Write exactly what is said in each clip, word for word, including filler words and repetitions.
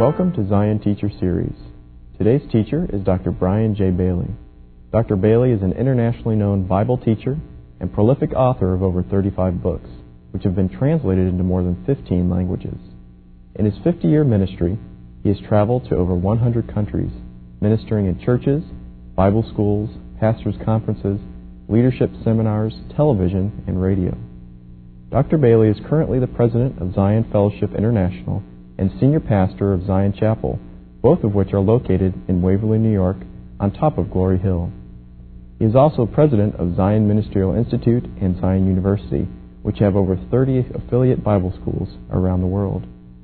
Welcome to Zion Teacher Series. Today's teacher is Doctor Brian J. Bailey. Doctor Bailey is an internationally known Bible teacher and prolific author of over thirty-five books, which have been translated into more than fifteen languages. In his fifty-year ministry, he has traveled to over one hundred countries, ministering in churches, Bible schools, pastors' conferences, leadership seminars, television, and radio. Doctor Bailey is currently the president of Zion Fellowship International and senior pastor of Zion Chapel, both of which are located in Waverly, New York, on top of Glory Hill. He is also president of Zion Ministerial Institute and Zion University, which have over thirty affiliate Bible schools around the world.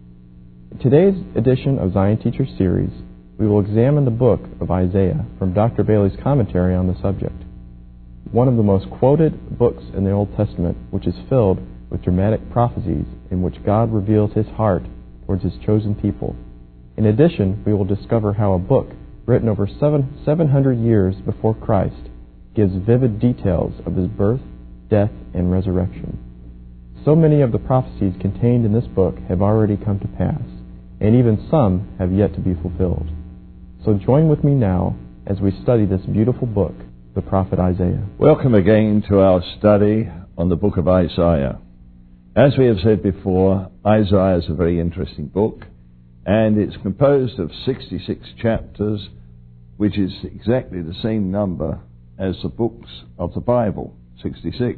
In today's edition of Zion Teacher Series, we will examine the book of Isaiah from Doctor Bailey's commentary on the subject. One of the most quoted books in the Old Testament, which is filled with dramatic prophecies in which God reveals His heart towards His chosen people. In addition, we will discover how a book written over seven, 700 years before Christ gives vivid details of His birth, death, and resurrection. So many of the prophecies contained in this book have already come to pass, and even some have yet to be fulfilled. So join with me now as we study this beautiful book, the prophet Isaiah. Welcome again to our study on the book of Isaiah. As we have said before, Isaiah is a very interesting book, and it's composed of sixty-six chapters, which is exactly the same number as the books of the Bible, sixty-six.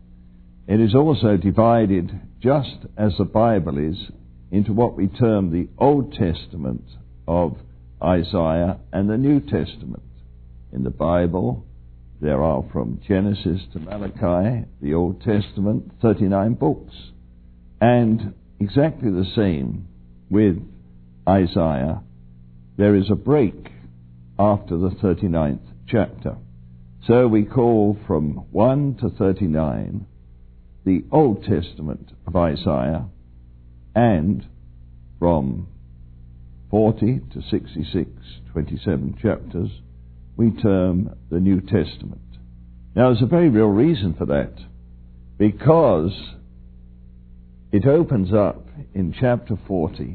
It is also divided, just as the Bible is, into what we term the Old Testament of Isaiah and the New Testament. In the Bible, there are from Genesis to Malachi, the Old Testament, thirty-nine books. And exactly the same with Isaiah. There is a break after the thirty-ninth chapter. So we call from one to thirty-nine the Old Testament of Isaiah, and from forty to sixty-six, twenty-seven chapters, we term the New Testament. Now, there's a very real reason for that, because it opens up in chapter forty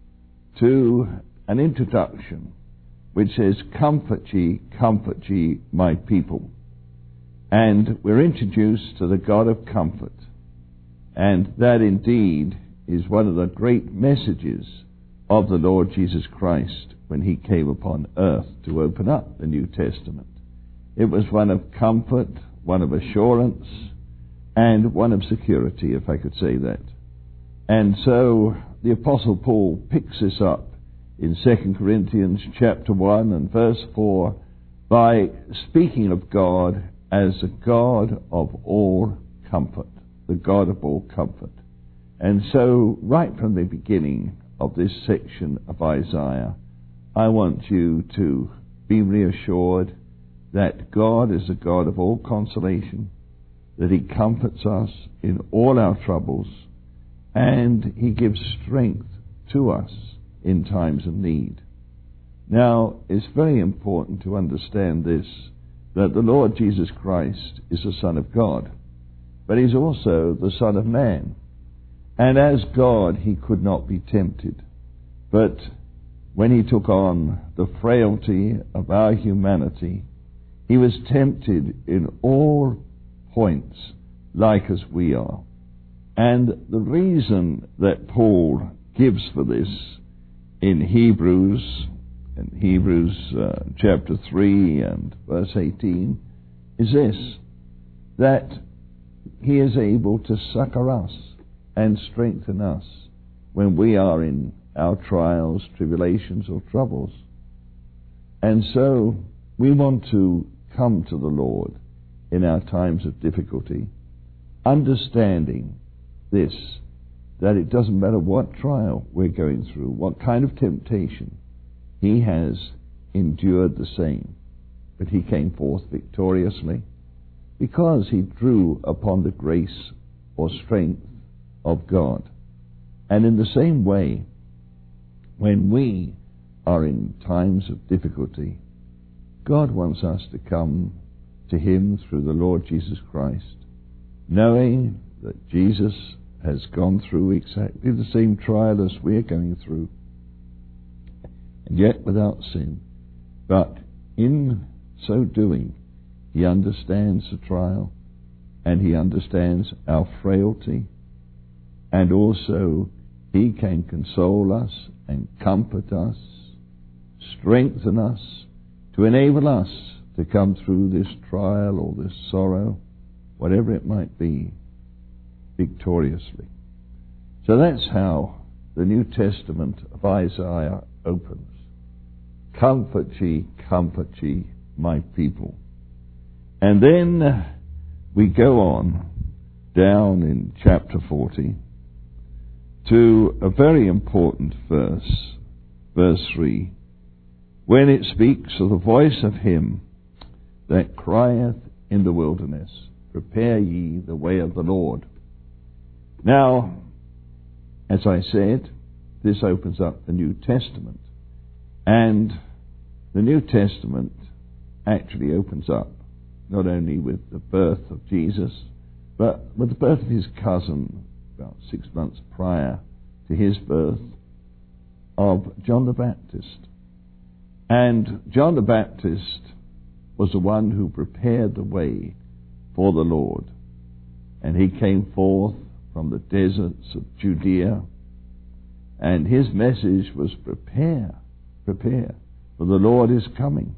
to an introduction which says, "Comfort ye, comfort ye, my people." And we're introduced to the God of comfort. And that indeed is one of the great messages of the Lord Jesus Christ when He came upon earth to open up the New Testament. It was one of comfort, one of assurance, and one of security, if I could say that. And so the Apostle Paul picks this up in Second Corinthians chapter one and verse four by speaking of God as the God of all comfort, the God of all comfort. And so right from the beginning of this section of Isaiah, I want you to be reassured that God is the God of all consolation, that He comforts us in all our troubles, and He gives strength to us in times of need. Now, it's very important to understand this, that the Lord Jesus Christ is the Son of God, but He's also the Son of Man. And as God, He could not be tempted, but when He took on the frailty of our humanity, He was tempted in all points like as we are. And the reason that Paul gives for this in Hebrews, in Hebrews uh, chapter three and verse eighteen, is this, that He is able to succor us and strengthen us when we are in our trials, tribulations, or troubles. And so we want to come to the Lord in our times of difficulty, understanding this, that it doesn't matter what trial we're going through, what kind of temptation, He has endured the same. But He came forth victoriously because He drew upon the grace or strength of God. And in the same way, when we are in times of difficulty, God wants us to come to Him through the Lord Jesus Christ, knowing that Jesus has gone through exactly the same trial as we're going through. and yet without sin. But in so doing, he understands the trial, and he understands our frailty, and also he can console us and comfort us, strengthen us, to enable us to come through this trial or this sorrow, whatever it might be, victoriously. So that's how the New Testament of Isaiah opens. Comfort ye, comfort ye, my people. And then we go on down in chapter forty to a very important verse, verse three, when it speaks of the voice of him that crieth in the wilderness, prepare ye the way of the Lord. Now, as I said, this opens up the New Testament. And the New Testament actually opens up not only with the birth of Jesus, but with the birth of his cousin about six months prior to his birth, of John the Baptist. And John the Baptist was the one who prepared the way for the Lord. And he came forth from the deserts of Judea, and his message was prepare, prepare, for the Lord is coming.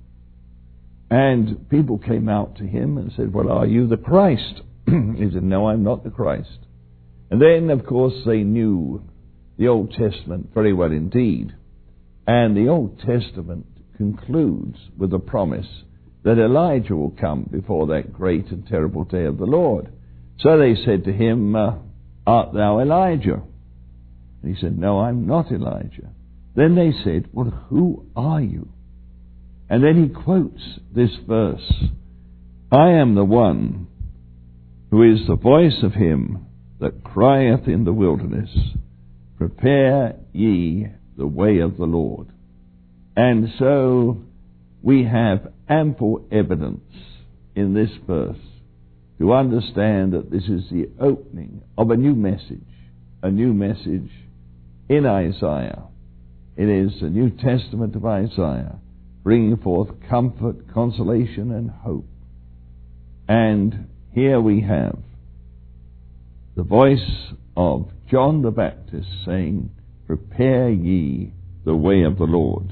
And people came out to him and said, well, are you the Christ? He said, no, I'm not the Christ. And then, of course, they knew the Old Testament very well indeed. And the Old Testament concludes with a promise that Elijah will come before that great and terrible day of the Lord. So they said to him, uh, art thou Elijah? And he said, no, I'm not Elijah. Then they said, well, who are you? And then he quotes this verse, I am the one who is the voice of him that crieth in the wilderness, prepare ye the way of the Lord. And so we have ample evidence in this verse to understand that this is the opening of a new message, a new message in Isaiah. It is the New Testament of Isaiah, bringing forth comfort, consolation, and hope. And here we have the voice of John the Baptist saying, prepare ye the way of the Lord.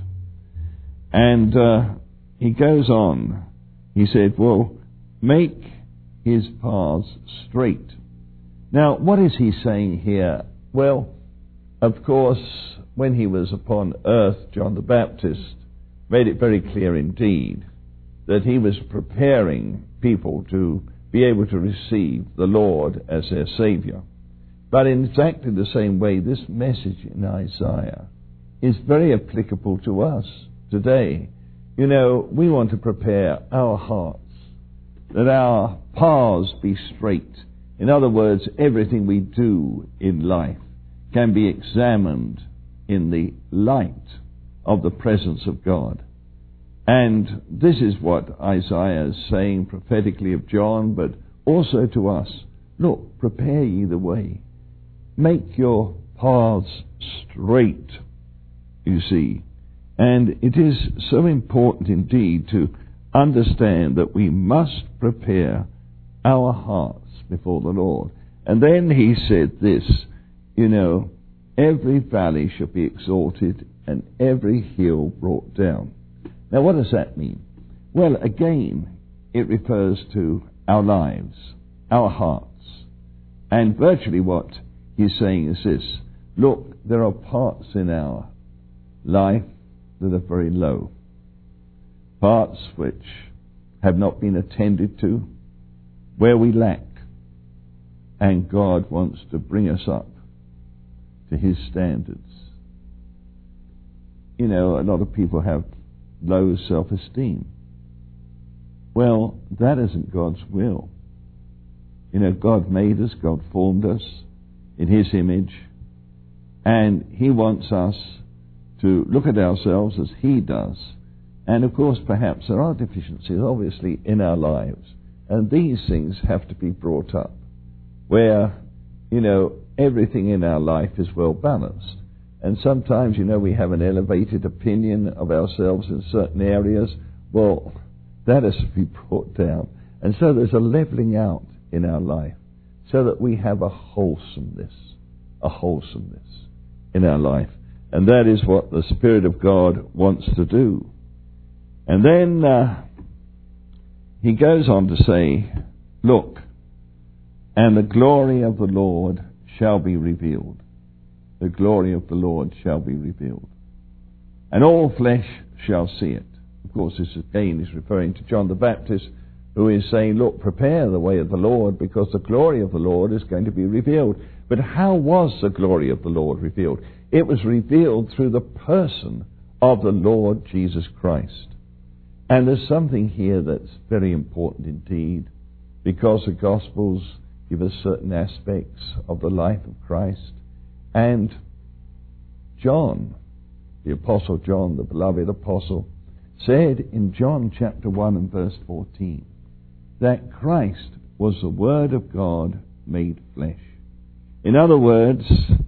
And uh, he goes on. He said, well, make his paths straight. Now, what is he saying here? Well, of course, when he was upon earth, John the Baptist made it very clear indeed that he was preparing people to be able to receive the Lord as their Saviour. But in exactly the same way, this message in Isaiah is very applicable to us today. You know, we want to prepare our hearts, that our paths be straight. In other words, everything we do in life can be examined in the light of the presence of God. And this is what Isaiah is saying prophetically of John, but also to us. Look, prepare ye the way. Make your paths straight, you see. And it is so important indeed to understand that we must prepare our hearts before the Lord. And then he said this, you know, every valley shall be exalted and every hill brought down. Now, what does that mean? Well, again, it refers to our lives, our hearts. And virtually what he's saying is this, look, there are parts in our life that are very low, parts which have not been attended to, where we lack, and God wants to bring us up to his standards. You know, a lot of people have low self-esteem. Well, that isn't God's will. You know, God made us, God formed us in his image, and he wants us to look at ourselves as he does. And of course, perhaps there are deficiencies, obviously, in our lives, and these things have to be brought up where, you know, everything in our life is well balanced. And sometimes, you know, we have an elevated opinion of ourselves in certain areas. Well, that has to be brought down. And so there's a leveling out in our life so that we have a wholesomeness, a wholesomeness in our life. And that is what the Spirit of God wants to do. And then uh, he goes on to say, look, and the glory of the Lord shall be revealed. The glory of the Lord shall be revealed. And all flesh shall see it. Of course, this again is referring to John the Baptist, who is saying, look, prepare the way of the Lord, because the glory of the Lord is going to be revealed. But how was the glory of the Lord revealed? It was revealed through the person of the Lord Jesus Christ. And there's something here that's very important indeed, because the Gospels give us certain aspects of the life of Christ. And John, the Apostle John, the beloved apostle, said in John chapter one and verse fourteen, that Christ was the Word of God made flesh. In other words,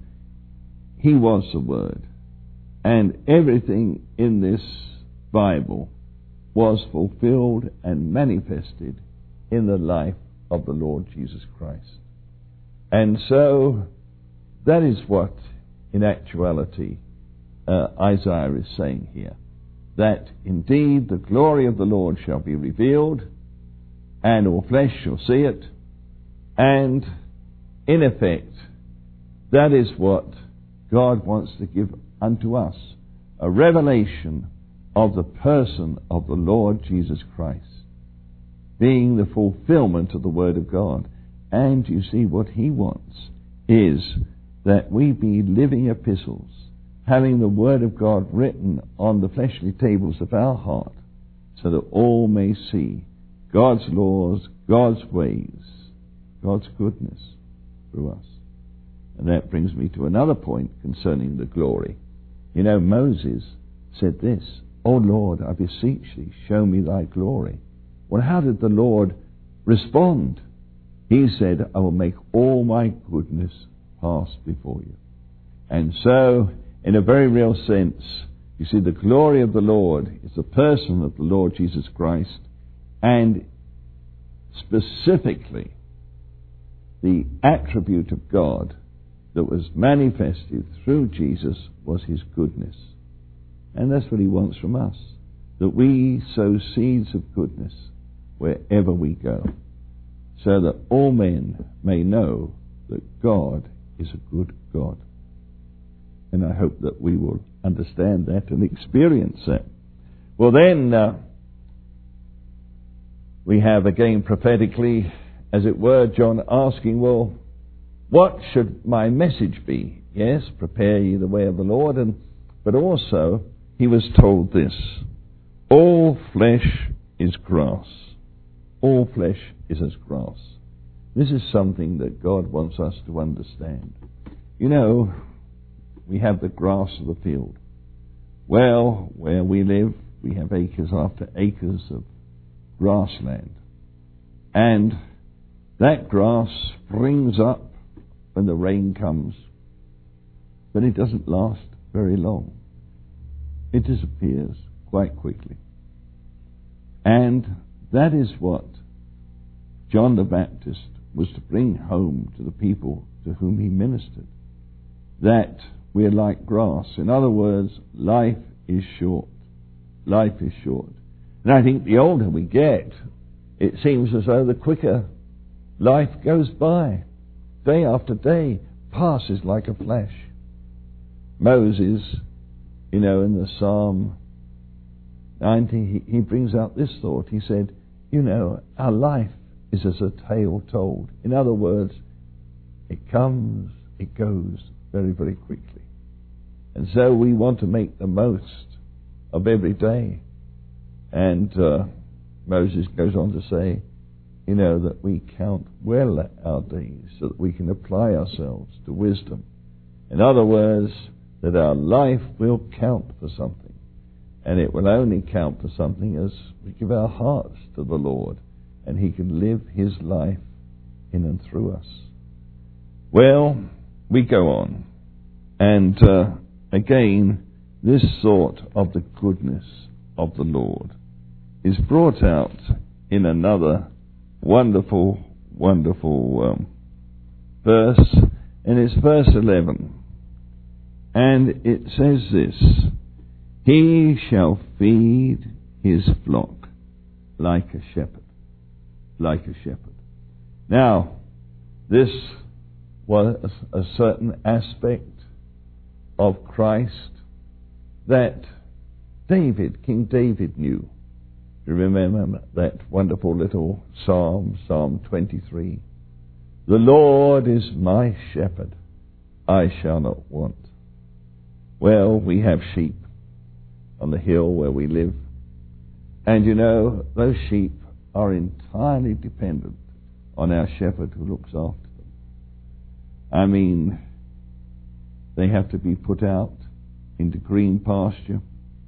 he was the Word. And everything in this Bible was fulfilled and manifested in the life of the Lord Jesus Christ. And so that is what, in actuality, uh, Isaiah is saying here. That indeed the glory of the Lord shall be revealed, and all flesh shall see it. And in effect, that is what God wants to give unto us, a revelation of the person of the Lord Jesus Christ, being the fulfillment of the Word of God. And you see, what he wants is that we be living epistles, having the Word of God written on the fleshly tables of our heart, so that all may see God's laws, God's ways, God's goodness through us. And that brings me to another point concerning the glory. You know, Moses said this, O Lord, I beseech thee, show me thy glory. Well, how did the Lord respond? He said, I will make all my goodness pass before you. And so, in a very real sense, you see, the glory of the Lord is the person of the Lord Jesus Christ, and specifically the attribute of God that was manifested through Jesus was his goodness. And that's what he wants from us, that we sow seeds of goodness wherever we go, so that all men may know that God is a good God. And I hope that we will understand that and experience that. Well then, uh, we have again prophetically, as it were, John asking, well, what should my message be? Yes, prepare ye the way of the Lord, and but also he was told this, all flesh is grass. All flesh is as grass. This is something that God wants us to understand. You know, we have the grass of the field. Well, where we live, we have acres after acres of grassland. And that grass springs up when the rain comes, but it doesn't last very long. It disappears quite quickly. And that is what John the Baptist was to bring home to the people to whom he ministered. That we are like grass. In other words, life is short. Life is short. And I think the older we get, it seems as though the quicker life goes by. Day after day passes like a flash. Moses, you know, in the Psalm ninety, he, he brings out this thought. He said, you know, our life is as a tale told. In other words, it comes, it goes very, very quickly. And so we want to make the most of every day. And uh, Moses goes on to say, you know, that we count well our days so that we can apply ourselves to wisdom. In other words, that our life will count for something. And it will only count for something as we give our hearts to the Lord, and he can live his life in and through us. Well, we go on. And uh, again, this thought of the goodness of the Lord is brought out in another wonderful, wonderful um, verse, and it's verse eleven. And it says this: He shall feed his flock like a shepherd. Like a shepherd. Now, this was a certain aspect of Christ that David, King David knew. You remember that wonderful little psalm, Psalm twenty-three? The Lord is my shepherd, I shall not want. Well, we have sheep on the hill where we live. And you know, those sheep are entirely dependent on our shepherd who looks after them. I mean, they have to be put out into green pasture.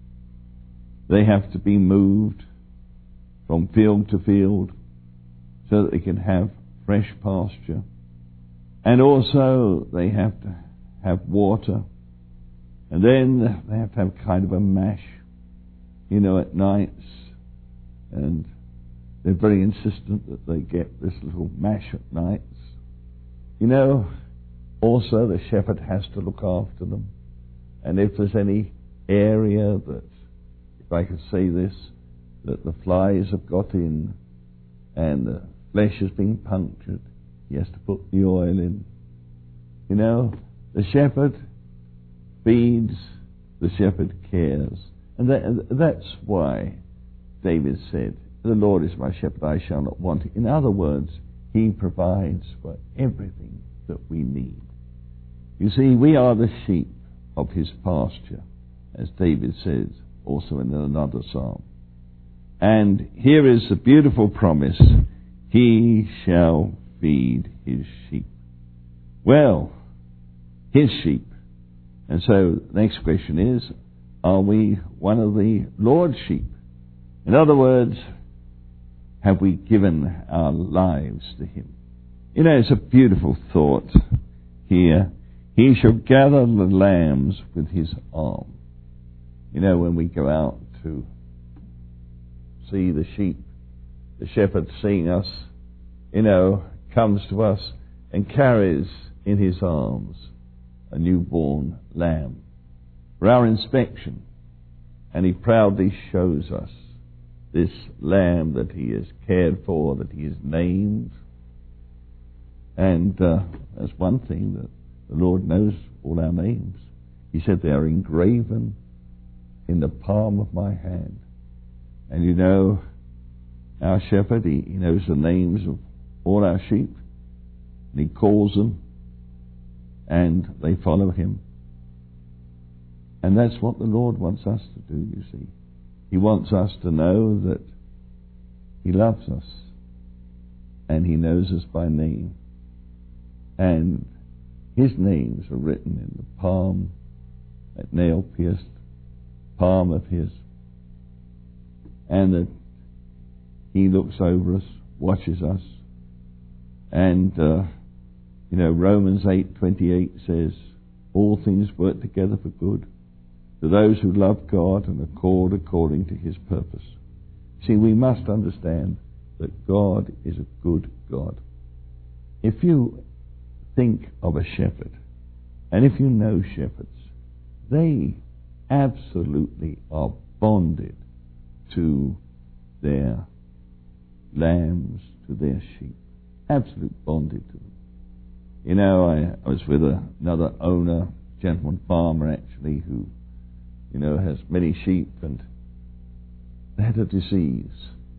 They have to be moved from field to field so that they can have fresh pasture. And also they have to have water. And then they have to have kind of a mash, you know, at nights. And they're very insistent that they get this little mash at nights. You know, also the shepherd has to look after them. And if there's any area that, if I could say this, that the flies have got in and the flesh has been punctured, he has to put the oil in. You know, the shepherd feeds, the shepherd cares. And that, that's why David said, the Lord is my shepherd, I shall not want. In other words, he provides for everything that we need. You see, we are the sheep of his pasture, as David says also in another psalm. And here is the beautiful promise: he shall feed his sheep. Well, his sheep. And so the next question is, are we one of the Lord's sheep? In other words, have we given our lives to him? You know, it's a beautiful thought here. He shall gather the lambs with his arm. You know, when we go out to see the sheep, the shepherd, seeing us, you know, comes to us and carries in his arms a newborn lamb for our inspection. And he proudly shows us this lamb that he has cared for, that he has named. And uh, that's one thing, that the Lord knows all our names. He said they are engraven in the palm of my hand. And you know, our shepherd, he, he knows the names of all our sheep, and he calls them, and they follow him. And that's what the Lord wants us to do, you see. He wants us to know that he loves us, and he knows us by name. And his names are written in the palm, that nail-pierced palm of his. And that he looks over us, watches us. And, uh, you know, Romans eight twenty-eight says, all things work together for good to those who love God and are called according to his purpose. See, we must understand that God is a good God. If you think of a shepherd, and if you know shepherds, they absolutely are bonded to their lambs, to their sheep. Absolutely bonded to them. You know, I, I was with a, another owner, gentleman farmer actually, who, you know, has many sheep, and they had a disease.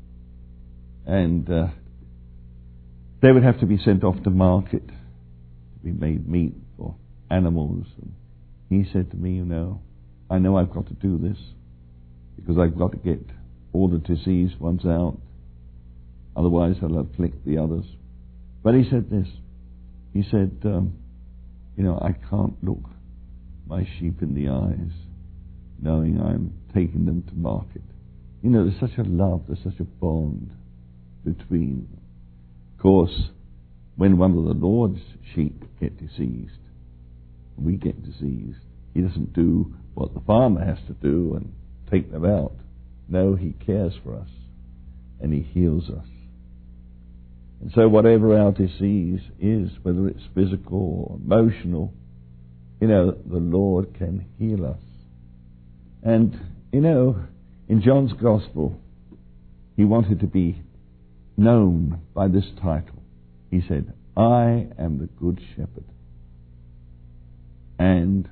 And uh, they would have to be sent off to market to be made meat for animals. And he said to me, you know, I know I've got to do this because I've got to get all the diseased ones out. Otherwise I'll afflict the others. But he said this. He said, um, you know, I can't look my sheep in the eyes knowing I'm taking them to market. You know, there's such a love, there's such a bond between them. Of course, when one of the Lord's sheep get diseased, we get diseased, He doesn't do what the farmer has to do and take them out. No, he cares for us and he heals us. And so whatever our disease is, whether it's physical or emotional, you know, the Lord can heal us. And, you know, in John's Gospel, he wanted to be known by this title. He said, I am the Good Shepherd, and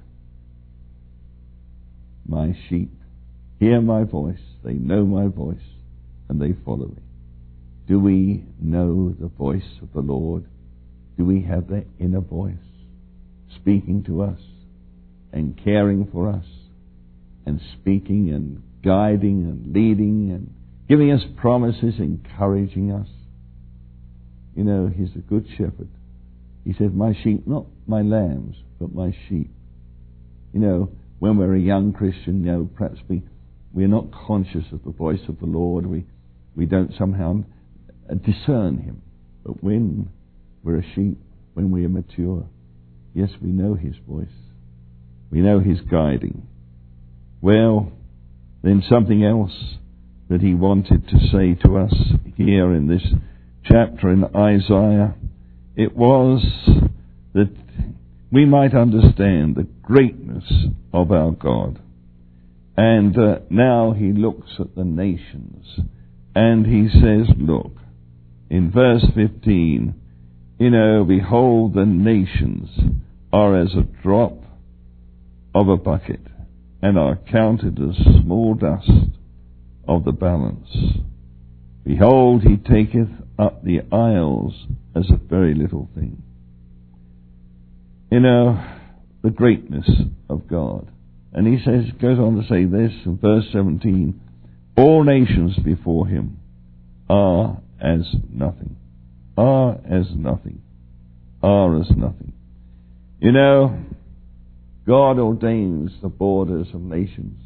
my sheep hear my voice, they know my voice, and they follow me. Do we know the voice of the Lord? Do we have that inner voice speaking to us and caring for us and speaking and guiding and leading and giving us promises, encouraging us? You know, he's the Good Shepherd. He said, my sheep, not my lambs, but my sheep. You know, when we're a young Christian, you know, perhaps we, we're not conscious of the voice of the Lord. We, we don't somehow discern him. But when we're a sheep, when we are mature, yes, we know his voice. We know his guiding. Well, then something else that he wanted to say to us here in this chapter in Isaiah, it was that we might understand the greatness of our God. And uh, now he looks at the nations and he says, look, in verse fifteen, you know, behold, the nations are as a drop of a bucket and are counted as small dust of the balance. Behold, he taketh up the isles as a very little thing. You know, the greatness of God. And he says, goes on to say this in verse seventeen, all nations before him are as nothing. Are as nothing. Are as nothing. You know, God ordains the borders of nations.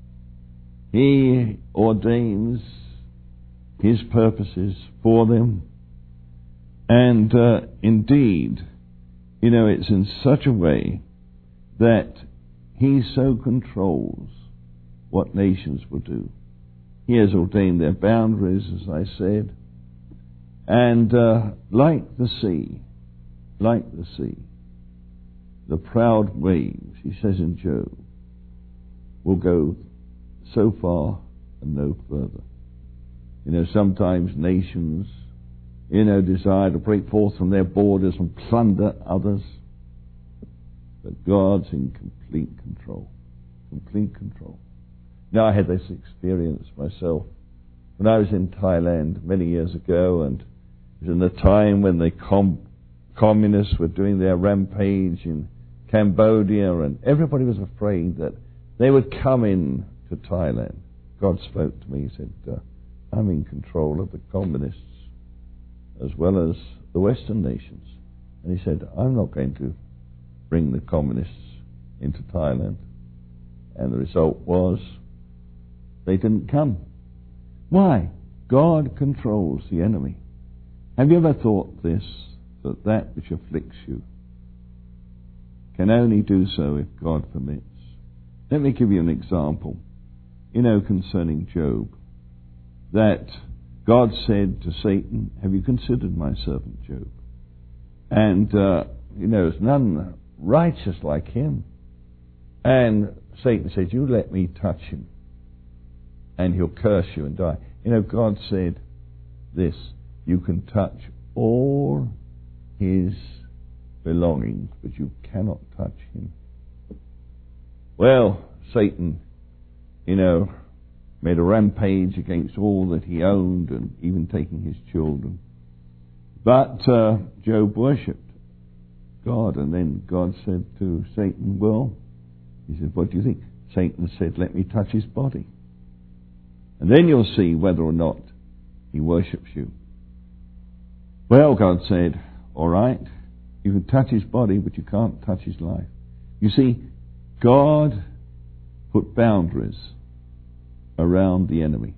He ordains his purposes for them. And uh, indeed, you know, it's in such a way that he so controls what nations will do. He has ordained their boundaries, as I said. And uh, like the sea, like the sea, the proud waves, he says in Job, will go so far and no further. You know, sometimes nations, you know, desire to break forth from their borders and plunder others. But God's in complete control. Complete control. Now, I had this experience myself when I was in Thailand many years ago, and it was in the time when the com- communists were doing their rampage in Cambodia, and everybody was afraid that they would come in to Thailand. God spoke to me. He said, uh, I'm in control of the communists as well as the Western nations. And he said, I'm not going to bring the communists into Thailand. And the result was they didn't come. Why? God controls the enemy. Have you ever thought this, that that which afflicts you can only do so if God permits? Let me give you an example. You know, concerning Job, that God said to Satan, have you considered my servant Job? And, uh, you know, there's none righteous like him. And Satan said, you let me touch him, and he'll curse you and die. You know, God said this, you can touch all his belongings, but you cannot touch him. Well, Satan, you know, made a rampage against all that he owned, and even taking his children. But uh, Job worshipped God, and then God said to Satan, well, he said, what do you think? Satan said, let me touch his body, and then you'll see whether or not he worships you. Well, God said, all right, you can touch his body, but you can't touch his life. You see, God put boundaries around the enemy.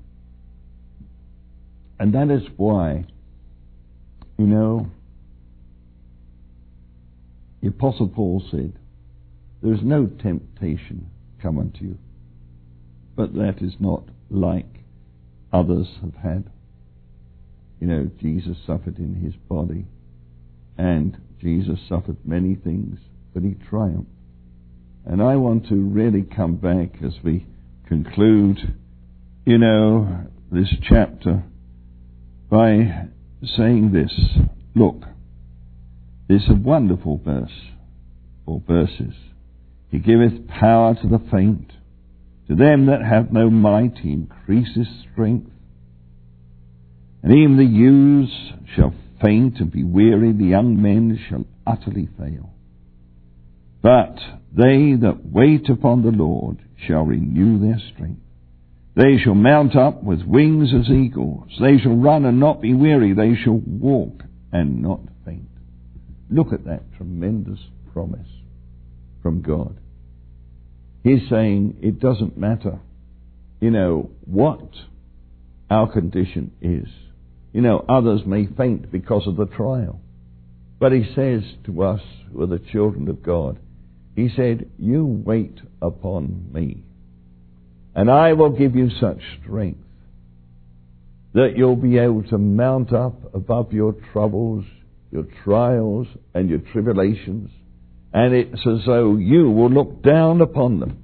And that is why, you know, the Apostle Paul said, There's no temptation come unto you, but that is not like others have had. You know, Jesus suffered in his body, and Jesus suffered many things, but he triumphed. And I want to really come back as we conclude, you know, this chapter by saying this. Look, this is a wonderful verse, or verses. He giveth power to the faint. To them that have no might he increases strength. And even the youths shall faint and be weary, the young men shall utterly fail. But they that wait upon the Lord shall renew their strength. They shall mount up with wings as eagles. They shall run and not be weary. They shall walk and not faint. Look at that tremendous promise from God. He's saying it doesn't matter, you know, what our condition is. You know, others may faint because of the trial. But he says to us, who are the children of God, he said, you wait upon me, and I will give you such strength that you'll be able to mount up above your troubles, your trials, and your tribulations. And it's as though you will look down upon them.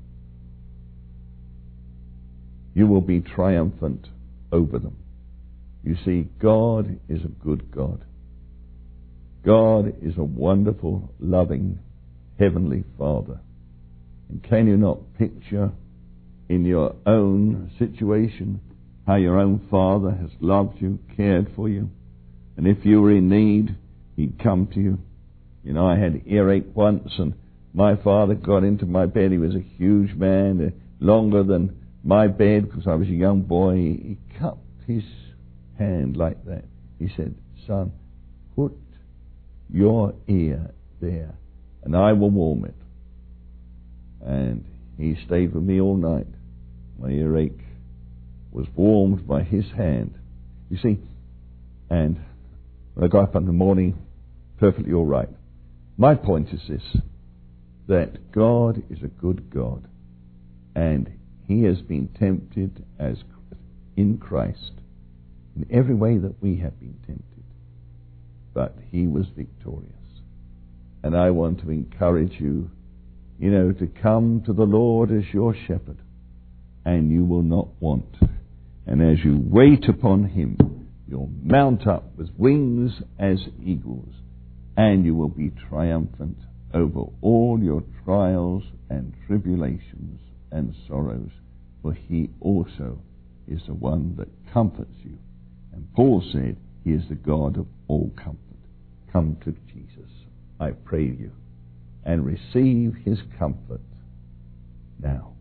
You will be triumphant over them. You see, God is a good God. God is a wonderful, loving, heavenly Father. And can you not picture in your own situation how your own Father has loved you, cared for you? And if you were in need, he'd come to you. You know, I had earache once, and my father got into my bed. He was a huge man, uh, longer than my bed, because I was a young boy. He, he cupped his hand like that. He said, son, put your ear there, and I will warm it. And he stayed with me all night. My earache was warmed by his hand. You see, and when I got up in the morning, perfectly all right. My point is this, that God is a good God, and he has been tempted as in Christ in every way that we have been tempted, but he was victorious. And I want to encourage you, you know, to come to the Lord as your shepherd, and you will not want. And as you wait upon him, you'll mount up with wings as eagles, and you will be triumphant over all your trials and tribulations and sorrows, for he also is the one that comforts you. And Paul said, he is the God of all comfort. Come to Jesus, I pray you, and receive his comfort now.